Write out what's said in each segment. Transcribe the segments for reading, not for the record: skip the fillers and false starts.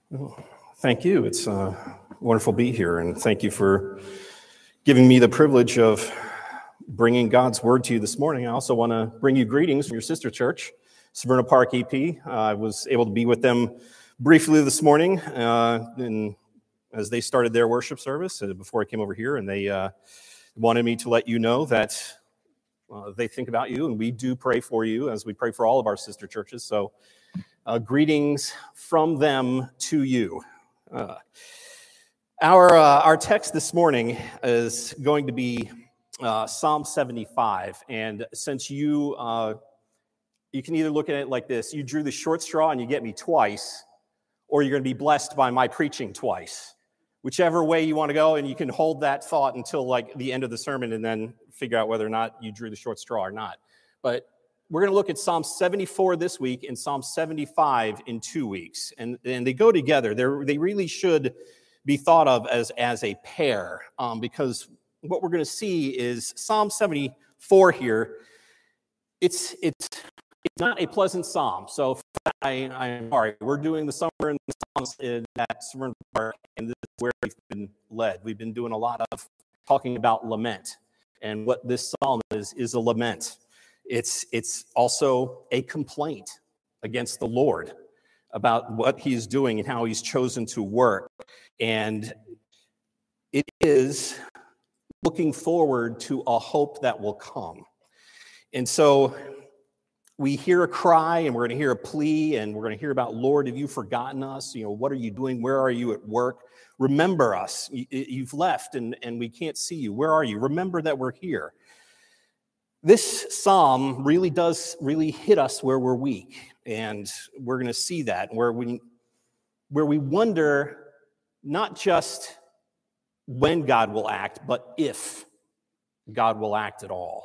Well, thank you. It's wonderful to be here, and thank you for giving me the privilege of bringing God's word to you this morning. I also want to bring you greetings from your sister church, Severna Park EP. I was able to be with them briefly this morning as they started their worship service before I came over here, and they wanted me to let you know that they think about you, and we do pray for you as we pray for all of our sister churches. So greetings from them to you. Our text this morning is going to be Psalm 75, and since you can either look at it like this: you drew the short straw and you get me twice, or you're going to be blessed by my preaching twice. Whichever way you want to go, and you can hold that thought until like the end of the sermon and then figure out whether or not you drew the short straw or not. But we're going to look at Psalm 74 this week and Psalm 75 in 2 weeks. And they go together. They really should be thought of as a pair, because what we're going to see is Psalm 74 here, it's not a pleasant psalm. So I'm sorry. We're doing the summer in the Psalms at Severna Park, and this is where we've been led. We've been doing a lot of talking about lament. And what this psalm is a lament. It's also a complaint against the Lord about what he's doing and how he's chosen to work. And it is looking forward to a hope that will come. And so we hear a cry, and we're going to hear a plea, and we're going to hear about, Lord, have you forgotten us? What are you doing? Where are you at work? Remember us. You've left, and we can't see you. Where are you? Remember that we're here. This psalm really does hit us where we're weak, and we're going to see that, where we wonder not just when God will act, but if God will act at all.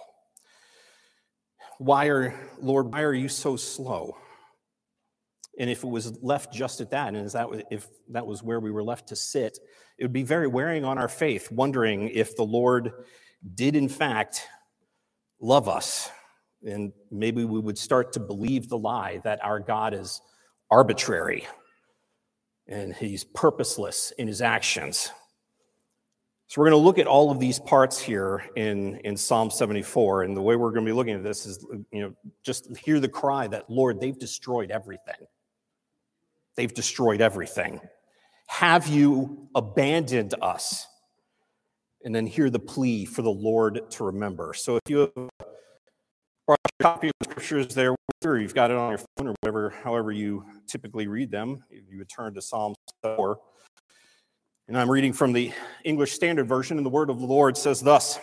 Lord, why are you so slow? And if it was left just at that, and if that was where we were left to sit, it would be very wearing on our faith, wondering if the Lord did in fact love us. And maybe we would start to believe the lie that our God is arbitrary and he's purposeless in his actions. So we're going to look at all of these parts here in Psalm 74, and the way we're going to be looking at this is, just hear the cry that, Lord, they've destroyed everything. They've destroyed everything. Have you abandoned us? And then hear the plea for the Lord to remember. So if you have brought a copy of the scriptures there, or you've got it on your phone or whatever, however you typically read them, you would turn to Psalm 4. And I'm reading from the English Standard Version, and the word of the Lord says thus: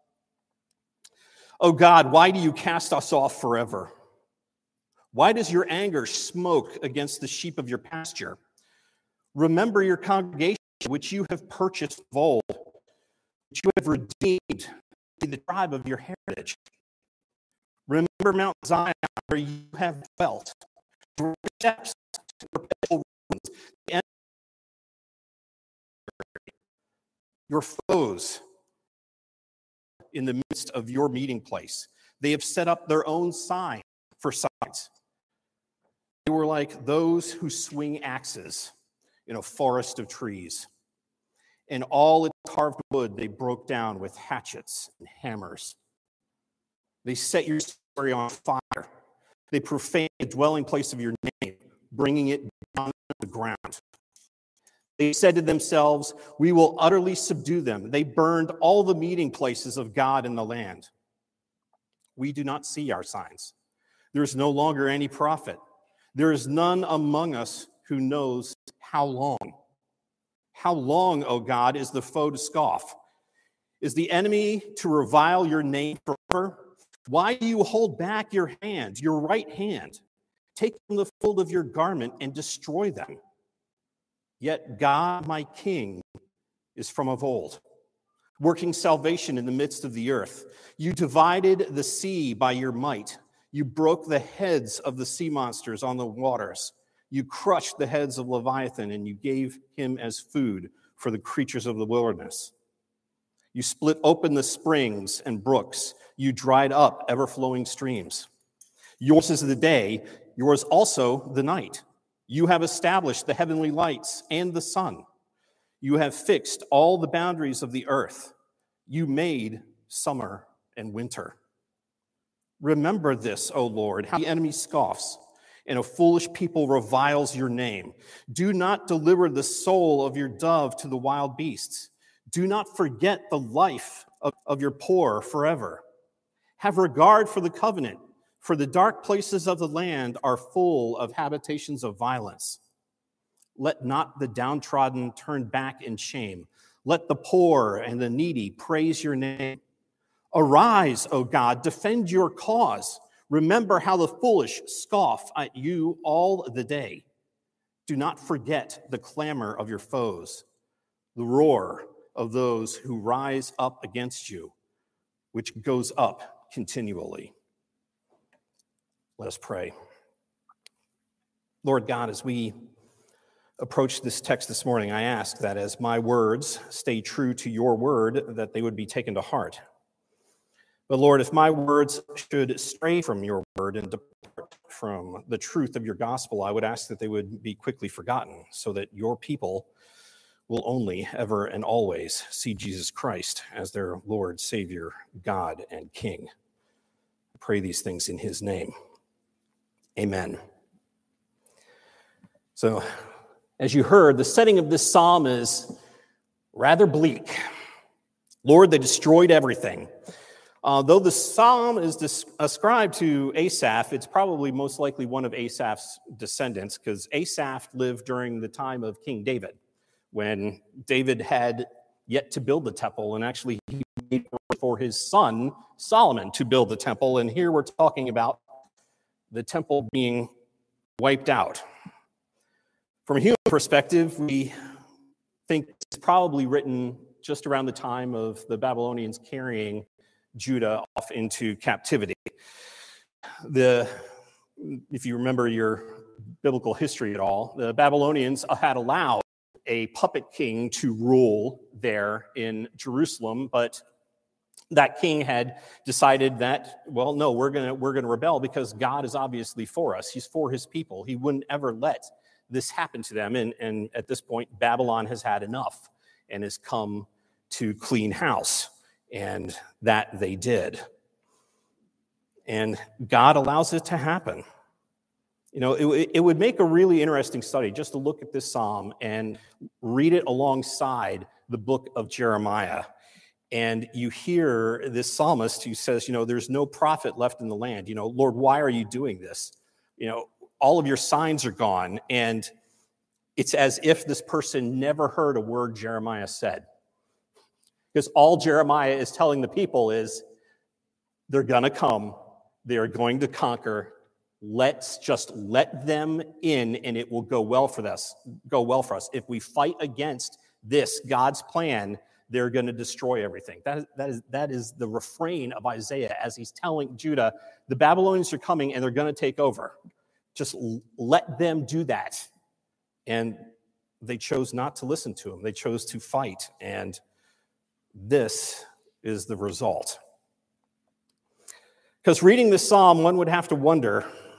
O God, why do you cast us off forever? Why does your anger smoke against the sheep of your pasture? Remember your congregation, which you have purchased of old, which you have redeemed to the tribe of your heritage. Remember Mount Zion, where you have dwelt, your steps to perpetual ruins, the end your foes in the midst of your meeting place. They have set up their own sign for signs. They were like those who swing axes in a forest of trees. And all its carved wood they broke down with hatchets and hammers. They set your sanctuary on fire. They profaned the dwelling place of your name, bringing it down to the ground. They said to themselves, we will utterly subdue them. They burned all the meeting places of God in the land. We do not see our signs. There is no longer any prophet. There is none among us who knows how long. How long, O God, is the foe to scoff? Is the enemy to revile your name forever? Why do you hold back your hand, your right hand? Take from the fold of your garment and destroy them. Yet God, my King, is from of old, working salvation in the midst of the earth. You divided the sea by your might. You broke the heads of the sea monsters on the waters. You crushed the heads of Leviathan, and you gave him as food for the creatures of the wilderness. You split open the springs and brooks. You dried up ever-flowing streams. Yours is the day, yours also the night. You have established the heavenly lights and the sun. You have fixed all the boundaries of the earth. You made summer and winter. Remember this, O Lord, how the enemy scoffs and a foolish people reviles your name. Do not deliver the soul of your dove to the wild beasts. Do not forget the life of your poor forever. Have regard for the covenant, for the dark places of the land are full of habitations of violence. Let not the downtrodden turn back in shame. Let the poor and the needy praise your name. Arise, O God, defend your cause. Remember how the foolish scoff at you all the day. Do not forget the clamor of your foes, the roar of those who rise up against you, which goes up continually. Let us pray. Lord God, as we approach this text this morning, I ask that as my words stay true to your word, that they would be taken to heart. But Lord, if my words should stray from your word and depart from the truth of your gospel, I would ask that they would be quickly forgotten, so that your people will only, ever and always see Jesus Christ as their Lord, Savior, God, and King. I pray these things in his name. Amen. So, as you heard, the setting of this psalm is rather bleak. Lord, they destroyed everything. Though the psalm is ascribed to Asaph, it's probably most likely one of Asaph's descendants, because Asaph lived during the time of King David, when David had yet to build the temple, and actually he waited for his son Solomon to build the temple, and here we're talking about the temple being wiped out. From a human perspective, we think it's probably written just around the time of the Babylonians carrying Judah off into captivity. If you remember your biblical history at all, the Babylonians had allowed a puppet king to rule there in Jerusalem, but that king had decided that, well, no, we're gonna rebel because God is obviously for us. He's for his people. He wouldn't ever let this happen to them. And at this point, Babylon has had enough and has come to clean house. And that they did. And God allows it to happen. You know, it would make a really interesting study just to look at this psalm and read it alongside the book of Jeremiah. And you hear this psalmist who says, you know, there's no prophet left in the land. You know, Lord, why are you doing this? You know, all of your signs are gone. And it's as if this person never heard a word Jeremiah said. Because all Jeremiah is telling the people is, they're going to come, they are going to conquer. Let's just let them in, and it will go well for us. If we fight against this God's plan, they're going to destroy everything. That is the refrain of Isaiah as he's telling Judah, the Babylonians are coming and they're going to take over. Just let them do that. And they chose not to listen to him. They chose to fight, and this is the result. Because reading this psalm, one would have to wonder,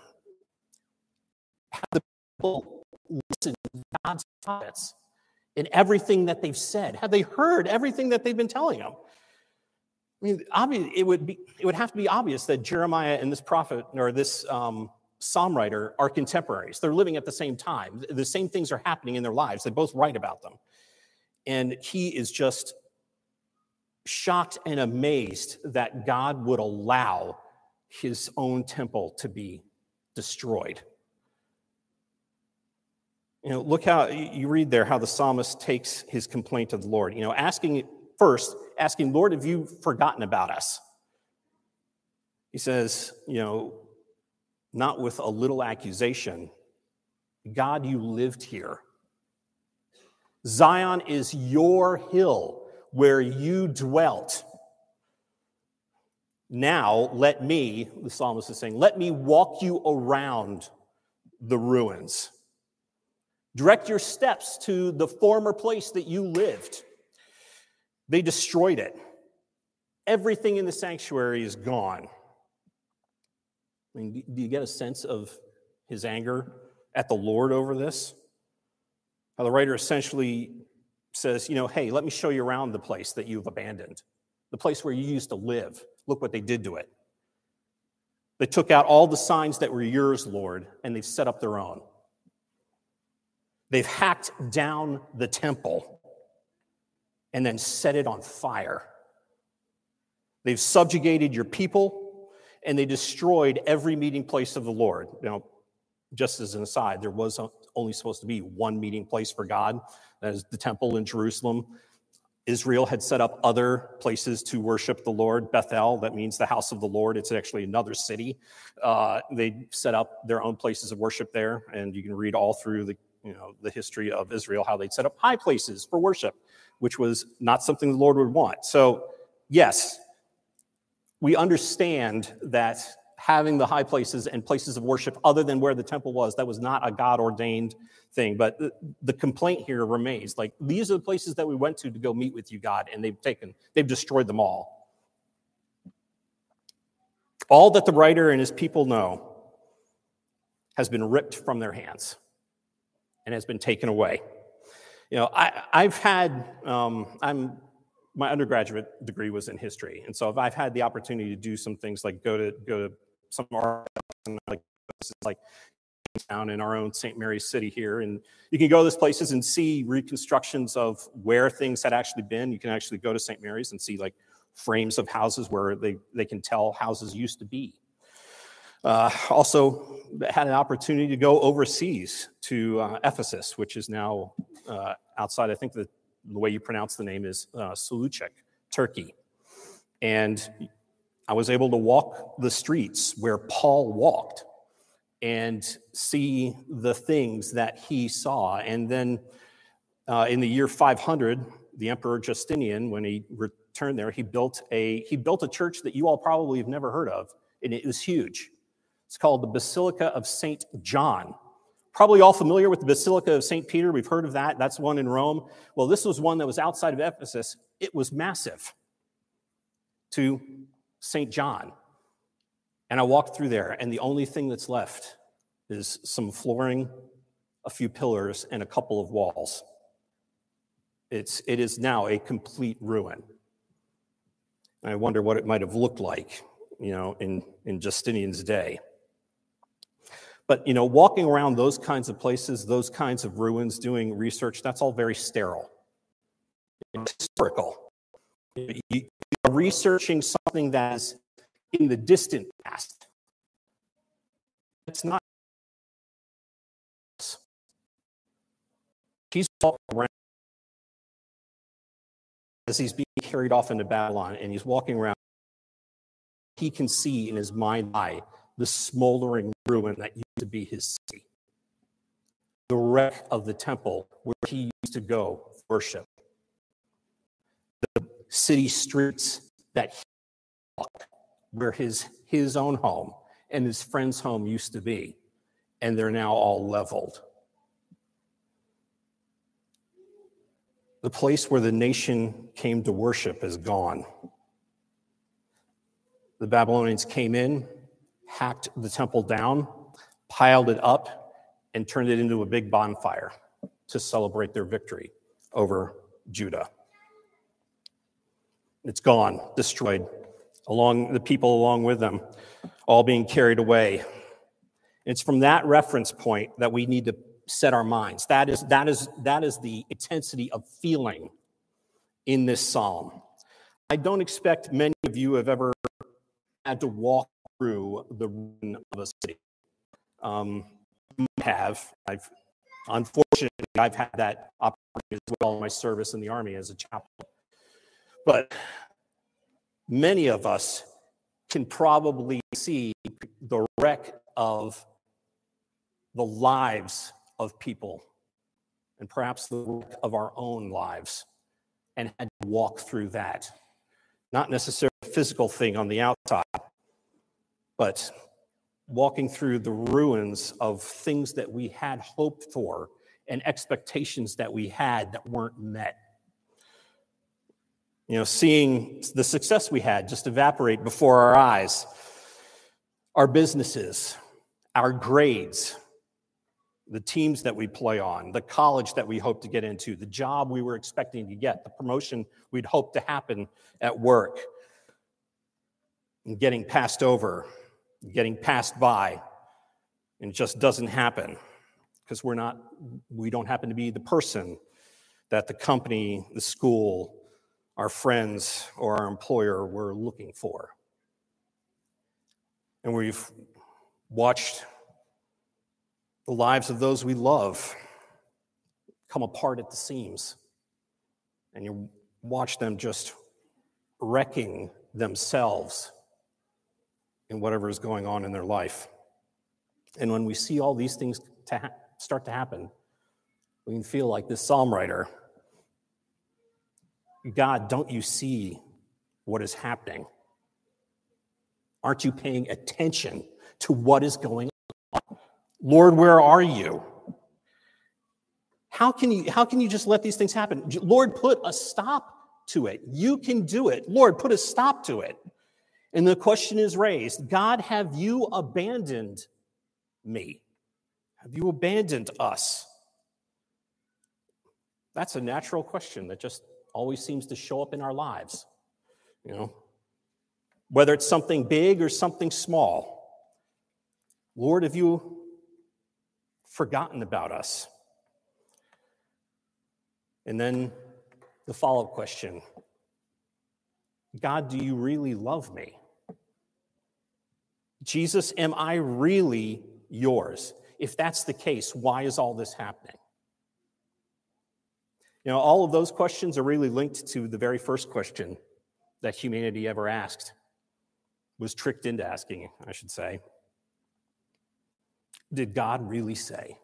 how the people listen to God's prophets in everything that they've said? Have they heard everything that they've been telling them? I mean, it would have to be obvious that Jeremiah and this prophet, or this psalm writer, are contemporaries. They're living at the same time. The same things are happening in their lives. They both write about them. And he is just shocked and amazed that God would allow his own temple to be destroyed. You know, look how you read there how the psalmist takes his complaint to the Lord. You know, asking, Lord, have you forgotten about us? He says, you know, not with a little accusation. God, you lived here. Zion is your hill where you dwelt. Now let me, the psalmist is saying, let me walk you around the ruins. Direct your steps to the former place that you lived. They destroyed it. Everything in the sanctuary is gone. I mean, do you get a sense of his anger at the Lord over this. How the writer essentially says, hey, let me show you around the place that you've abandoned, the place where you used to live. Look what they did to it. They took out all the signs that were yours, Lord, and they've set up their own. They've hacked down the temple and then set it on fire. They've subjugated your people, and they destroyed every meeting place of the Lord. Now, just as an aside, there was only supposed to be one meeting place for God. That is the temple in Jerusalem. Israel had set up other places to worship the Lord. Bethel, that means the house of the Lord. It's actually another city. They set up their own places of worship there, and you can read all through the history of Israel, how they'd set up high places for worship, which was not something the Lord would want. So, yes, we understand that having the high places and places of worship other than where the temple was, that was not a God-ordained thing. But the complaint here remains. Like, these are the places that we went to go meet with you, God, and they've destroyed them all. All that the writer and his people know has been ripped from their hands and has been taken away. My undergraduate degree was in history, and so I've had the opportunity to do some things like go to some art and like down in our own St. Mary's City here, and you can go to those places and see reconstructions of where things had actually been. You can actually go to St. Mary's and see like frames of houses where they can tell houses used to be. Also had an opportunity to go overseas to Ephesus, which is now outside, I think the way you pronounce the name is Selçuk, Turkey. And I was able to walk the streets where Paul walked and see the things that he saw. And then in the year 500, the Emperor Justinian, when he returned there, he built a church that you all probably have never heard of, and it was huge. It's called the Basilica of St. John. Probably all familiar with the Basilica of St. Peter. We've heard of that. That's one in Rome. Well, this was one that was outside of Ephesus. It was massive to St. John. And I walked through there, and the only thing that's left is some flooring, a few pillars, and a couple of walls. It is now a complete ruin. And I wonder what it might have looked like, in Justinian's day. But, walking around those kinds of places, those kinds of ruins, doing research, that's all very sterile. It's historical. You are researching something that is in the distant past. It's not. He's walking around as he's being carried off into Babylon, and he's walking around. He can see in his mind's eye the smoldering ruin that used to be his city, the wreck of the temple where he used to go worship, the city streets that he walked, where his own home and his friend's home used to be, and they're now all leveled. The place where the nation came to worship is gone. The Babylonians came in, hacked the temple down, piled it up, and turned it into a big bonfire to celebrate their victory over Judah. It's gone, destroyed, the people along with them, all being carried away. It's from that reference point that we need to set our minds. That is the intensity of feeling in this psalm. I don't expect many of you have ever had to walk through the ruin of a city. Unfortunately, I've had that opportunity as well in my service in the Army as a chaplain. But many of us can probably see the wreck of the lives of people and perhaps the wreck of our own lives and had to walk through that. Not necessarily a physical thing on the outside, but walking through the ruins of things that we had hoped for and expectations that we had that weren't met. Seeing the success we had just evaporate before our eyes, our businesses, our grades, the teams that we play on, the college that we hope to get into, the job we were expecting to get, the promotion we'd hoped to happen at work, and getting passed over, getting passed by, and it just doesn't happen because we don't happen to be the person that the company, the school, our friends, or our employer were looking for. And we've watched the lives of those we love come apart at the seams. And you watch them just wrecking themselves in whatever is going on in their life. And when we see all these things start to happen, we can feel like this psalm writer, God, don't you see what is happening? Aren't you paying attention to what is going on? Lord, where are you? How can you just let these things happen? Lord, put a stop to it. You can do it. Lord, put a stop to it. And the question is raised, God, have you abandoned me? Have you abandoned us? That's a natural question that just always seems to show up in our lives. Whether it's something big or something small. Lord, have you forgotten about us? And then the follow-up question, God, do you really love me? Jesus, am I really yours? If that's the case, why is all this happening? All of those questions are really linked to the very first question that humanity ever asked, was tricked into asking, I should say. Did God really say?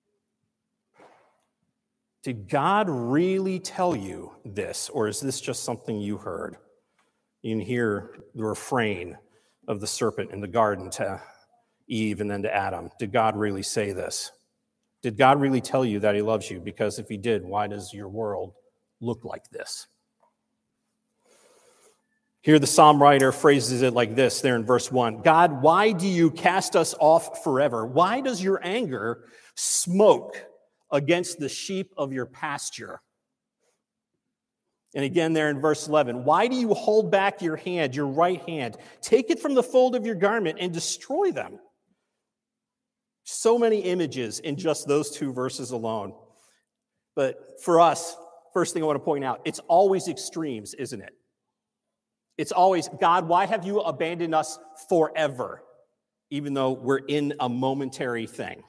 Did God really tell you this, or is this just something you heard? You can hear the refrain of the serpent in the garden to Eve and then to Adam. Did God really say this? Did God really tell you that he loves you? Because if he did, why does your world look like this? Here the psalm writer phrases it like this there in verse 1. God, why do you cast us off forever? Why does your anger smoke against the sheep of your pasture? And again there in verse 11, why do you hold back your hand, your right hand? Take it from the fold of your garment and destroy them. So many images in just those two verses alone. But for us, first thing I want to point out, it's always extremes, isn't it? It's always, God, why have you abandoned us forever? Even though we're in a momentary thing.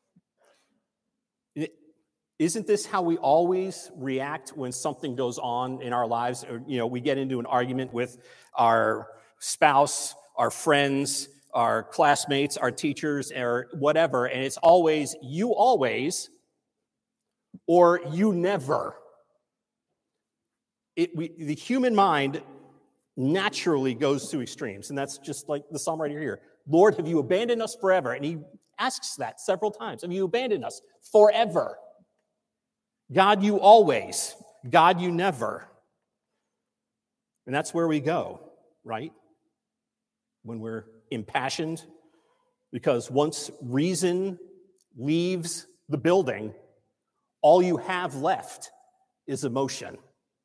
Isn't this how we always react when something goes on in our lives? Or, we get into an argument with our spouse, our friends, our classmates, our teachers, or whatever, and it's always, you always, or you never. The human mind naturally goes to extremes, and that's just like the psalm writer here. Lord, have you abandoned us forever? And he asks that several times. Have you abandoned us forever? God, you always. God, you never. And that's where we go, right? When we're impassioned, because once reason leaves the building, all you have left is emotion.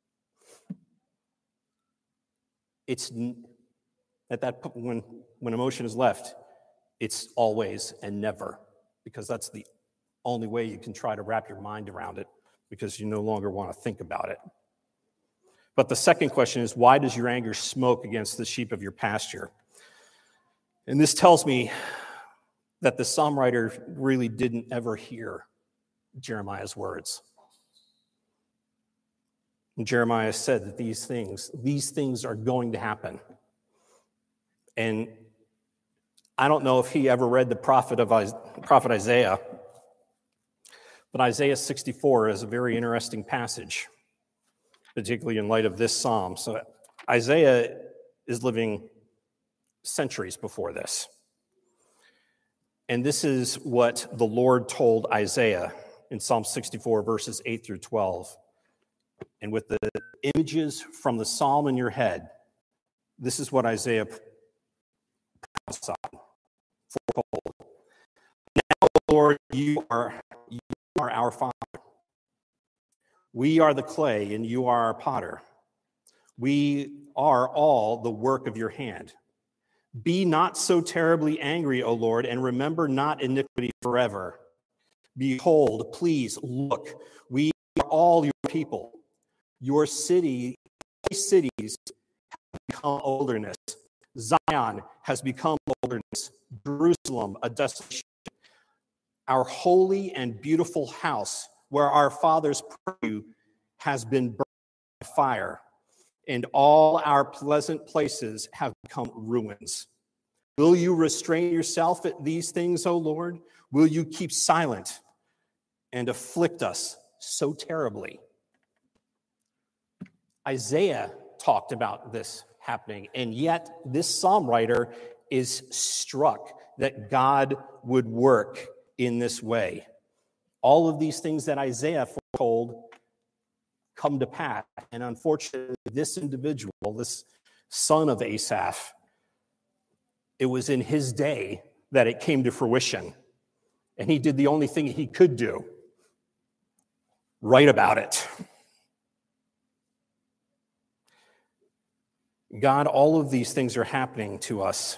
It's at that point when emotion is left, it's always and never, because that's the only way you can try to wrap your mind around it, because you no longer want to think about it. But the second question is, why does your anger smoke against the sheep of your pasture? And this tells me that the psalm writer really didn't ever hear Jeremiah's words. And Jeremiah said that these things are going to happen. And I don't know if he ever read the prophet Isaiah, but Isaiah 64 is a very interesting passage, particularly in light of this psalm. So Isaiah is living centuries before this. And this is what the Lord told Isaiah in Psalm 64, verses 8 through 12. And with the images from the psalm in your head, this is what Isaiah prophesied. Foretold. Now, Lord, you are are our Father. We are the clay, and you are our potter. We are all the work of your hand. Be not so terribly angry, O Lord, and remember not iniquity forever. Behold, please look, we are all your people. Your cities have become wilderness. Zion has become wilderness. Jerusalem, a desolation. Our holy and beautiful house, where our fathers prayed, has been burned by fire, and all our pleasant places have become ruins. Will you restrain yourself at these things, O Lord? Will you keep silent and afflict us so terribly? Isaiah talked about this happening, and yet this psalm writer is struck that God would work in this way. All of these things that Isaiah foretold come to pass, and unfortunately, this individual, this son of Asaph, it was in his day that it came to fruition, and he did the only thing he could do: write about it. God, all of these things are happening to us.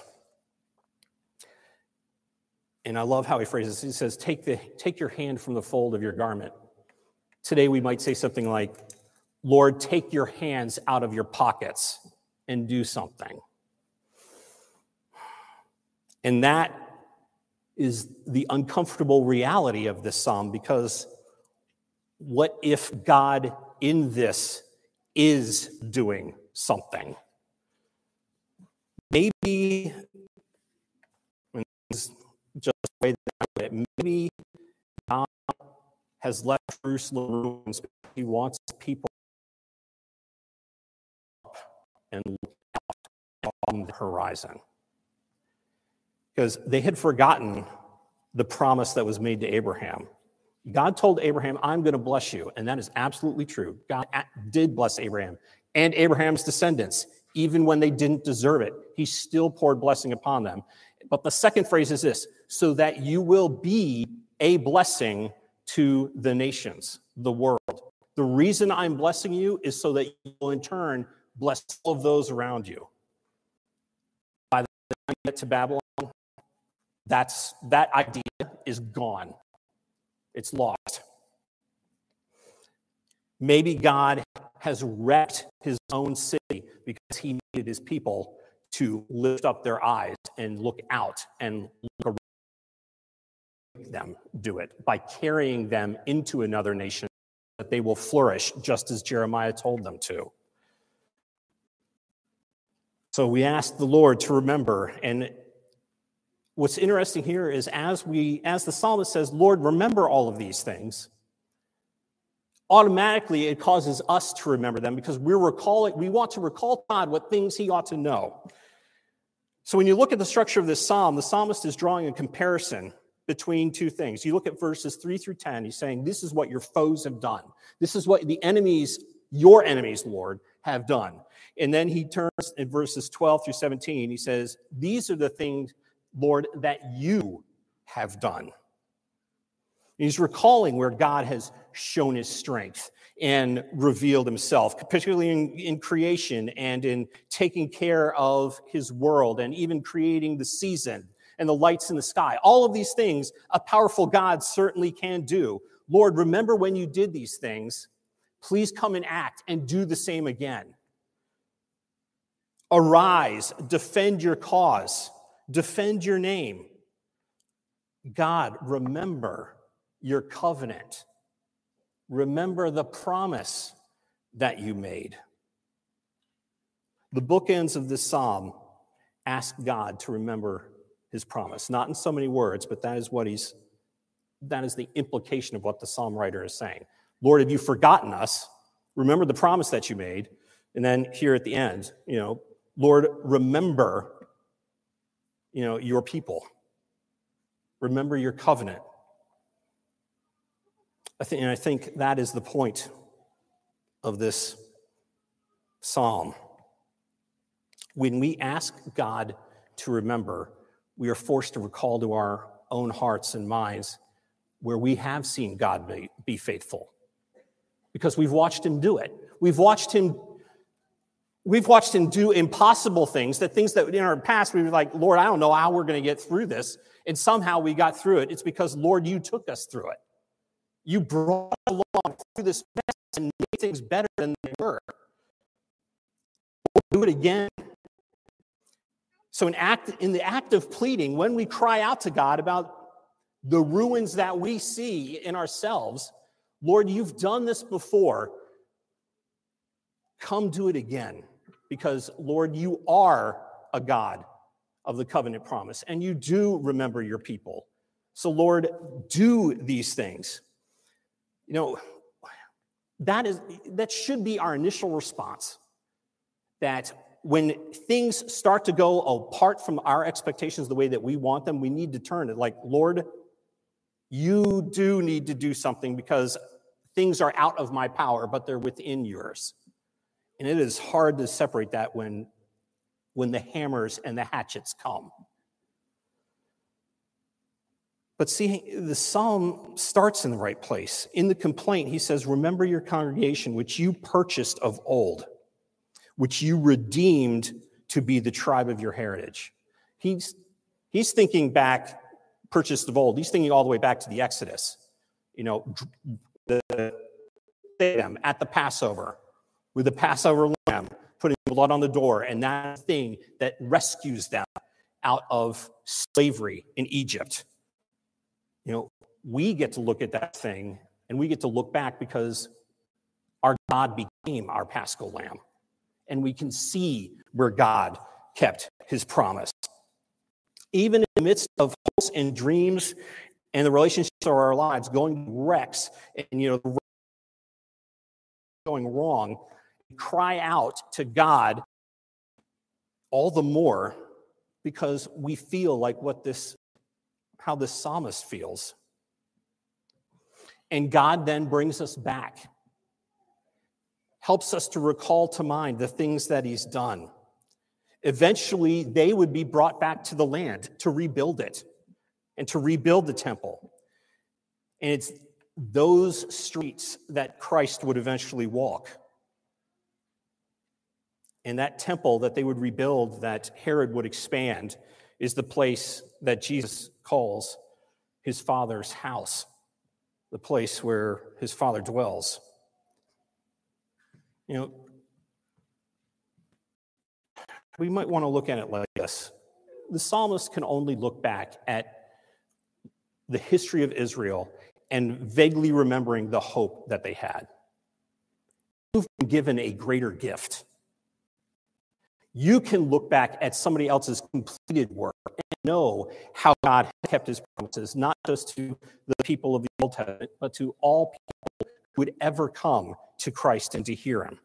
And I love how he phrases it. He says, take your hand from the fold of your garment. Today we might say something like, Lord, take your hands out of your pockets and do something. And that is the uncomfortable reality of this psalm, because what if God in this is doing something? Maybe, just the way that I put it, maybe God has left Jerusalem ruins because he wants people up and look out on the horizon. Because they had forgotten the promise that was made to Abraham. God told Abraham, I'm going to bless you. And that is absolutely true. God did bless Abraham and Abraham's descendants. Even when they didn't deserve it, he still poured blessing upon them. But the second phrase is this: so that you will be a blessing to the nations, the world. The reason I'm blessing you is so that you will in turn bless all of those around you. By the time you get to Babylon, that idea is gone. It's lost. Maybe God has wrecked his own city because he needed his people to lift up their eyes and look out and look around them do it by carrying them into another nation that they will flourish just as Jeremiah told them to. So we ask the Lord to remember. And what's interesting here is as the psalmist says, Lord, remember all of these things, automatically it causes us to remember them because we want to recall God what things he ought to know. So when you look at the structure of this psalm, the psalmist is drawing a comparison between two things. You look at verses 3 through 10, he's saying, this is what your foes have done. This is what your enemies, Lord, have done. And then he turns in verses 12 through 17, he says, these are the things, Lord, that you have done. He's recalling where God has shown his strength and revealed himself, particularly in creation and in taking care of his world and even creating the season and the lights in the sky. All of these things a powerful God certainly can do. Lord, remember when you did these things. Please come and act and do the same again. Arise, defend your cause, defend your name. God, remember your covenant. Remember the promise that you made. The bookends of this psalm ask God to remember his promise. Not in so many words, but that is the implication of what the psalm writer is saying. Lord, have you forgotten us? Remember the promise that you made. And then here at the end, Lord, remember, your people. Remember your covenant. I think that is the point of this psalm. When we ask God to remember, we are forced to recall to our own hearts and minds where we have seen God be faithful, because we've watched him do it. We've watched him do impossible things, things that in our past we were like, Lord, I don't know how we're going to get through this. And somehow we got through it. It's because, Lord, you took us through it. You brought us along through this mess and made things better than they were. We'll do it again. So in the act of pleading, when we cry out to God about the ruins that we see in ourselves, Lord, you've done this before. Come do it again. Because, Lord, you are a God of the covenant promise, and you do remember your people. So, Lord, do these things. You know, that should be our initial response. That when things start to go apart from our expectations the way that we want them, we need to turn it like, Lord, you do need to do something because things are out of my power, but they're within yours. And it is hard to separate that when the hammers and the hatchets come. But see, the psalm starts in the right place. In the complaint, he says, remember your congregation, which you purchased of old, which you redeemed to be the tribe of your heritage. He's thinking back, purchased of old. He's thinking all the way back to the Exodus. You know, at the Passover, with the Passover lamb, putting blood on the door, and that thing that rescues them out of slavery in Egypt. You know, we get to look at that thing, and we get to look back because our God became our Paschal lamb. And we can see where God kept his promise. Even in the midst of hopes and dreams and the relationships of our lives going wrecks and, you know, going wrong, cry out to God all the more because we feel like how this psalmist feels. And God then brings us back, helps us to recall to mind the things that he's done. Eventually, they would be brought back to the land to rebuild it and to rebuild the temple. And it's those streets that Christ would eventually walk. And that temple that they would rebuild, that Herod would expand, is the place that Jesus calls his Father's house, the place where his Father dwells. You know, we might want to look at it like this. The psalmist can only look back at the history of Israel and vaguely remembering the hope that they had. You've been given a greater gift. You can look back at somebody else's completed work and know how God kept his promises, not just to the people of the Old Testament, but to all people who would ever come to Christ and to hear him.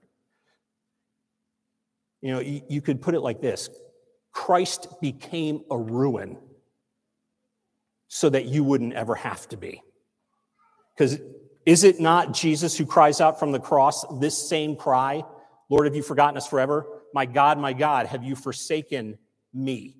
You know, you could put it like this. Christ became a ruin so that you wouldn't ever have to be. Because is it not Jesus who cries out from the cross this same cry, Lord, have you forgotten us forever? My God, have you forsaken me?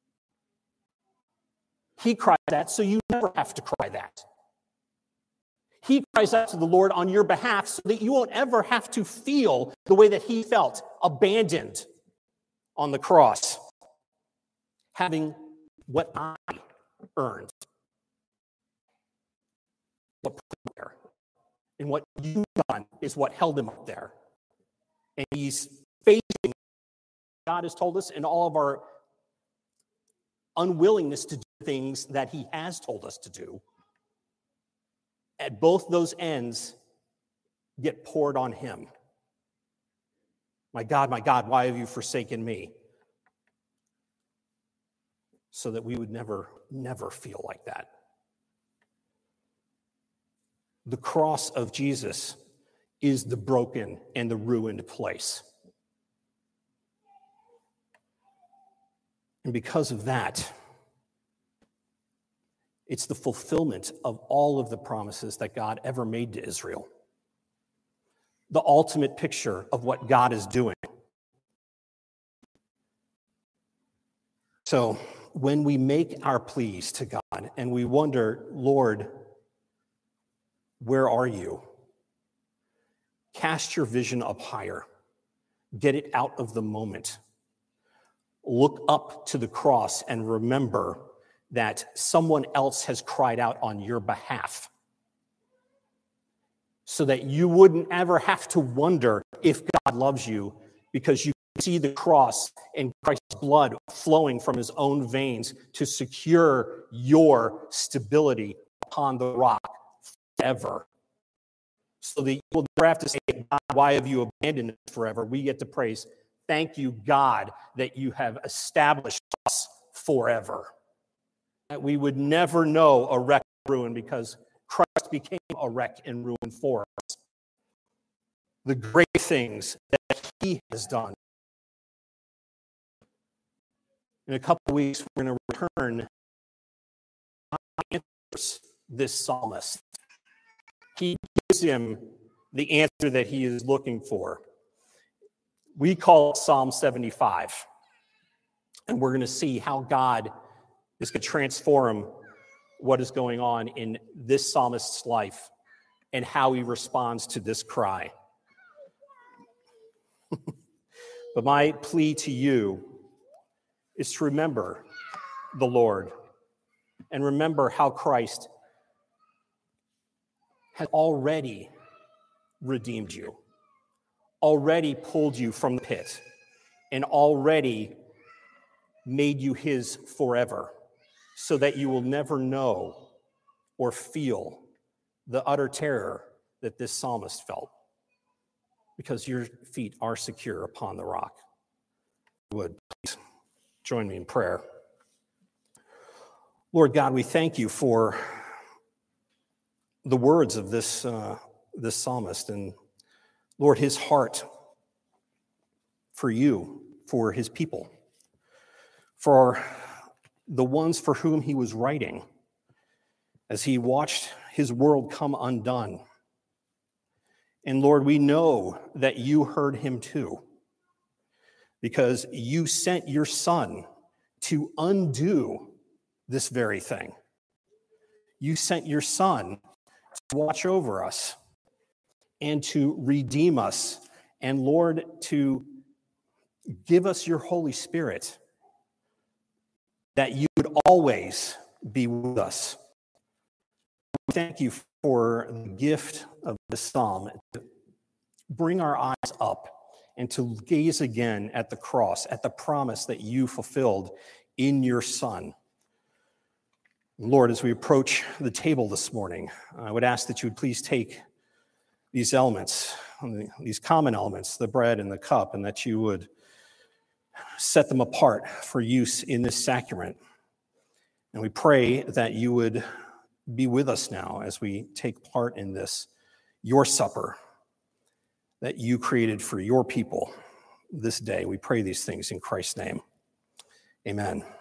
He cries that, so you never have to cry that. He cries out to the Lord on your behalf so that you won't ever have to feel the way that he felt, abandoned on the cross, having what I earned. What put him there. And what you've done is what held him up there. And he's facing, God has told us, and all of our unwillingness to do things that he has told us to do. At both those ends get poured on him. My God, why have you forsaken me? So that we would never feel like that. The cross of Jesus is the broken and the ruined place. And because of that, it's the fulfillment of all of the promises that God ever made to Israel. The ultimate picture of what God is doing. So when we make our pleas to God and we wonder, Lord, Where are you? Cast your vision up higher. Get it out of the moment. Look up to the cross and remember that someone else has cried out on your behalf, so that you wouldn't ever have to wonder if God loves you, because you see the cross and Christ's blood flowing from his own veins to secure your stability upon the rock forever. So that you will never have to say, God, why have you abandoned us forever? We get to praise, thank you, God, that you have established us forever. That we would never know a wreck and ruin, because Christ became a wreck and ruin for us. The great things that he has done. In a couple of weeks, we're going to return to this psalmist. He gives him the answer that he is looking for. We call it Psalm 75. And we're going to see how God is going to transform what is going on in this psalmist's life and how he responds to this cry. But my plea to you is to remember the Lord and remember how Christ has already redeemed you, already pulled you from the pit, and already made you his forever, so that you will never know or feel the utter terror that this psalmist felt, because your feet are secure upon the rock. Would please join me in prayer. Lord God, we thank you for the words of this psalmist, and Lord, his heart for you, for his people, for the ones for whom he was writing, as he watched his world come undone. And Lord, we know that you heard him too, because you sent your Son to undo this very thing. You sent your Son to watch over us and to redeem us, and Lord, to give us your Holy Spirit, that you would always be with us. Thank you for the gift of the psalm, to bring our eyes up and to gaze again at the cross, at the promise that you fulfilled in your Son. Lord, as we approach the table this morning, I would ask that you would please take these elements, these common elements, the bread and the cup, and that you would set them apart for use in this sacrament. And we pray that you would be with us now as we take part in this, your supper that you created for your people this day. We pray these things in Christ's name. Amen.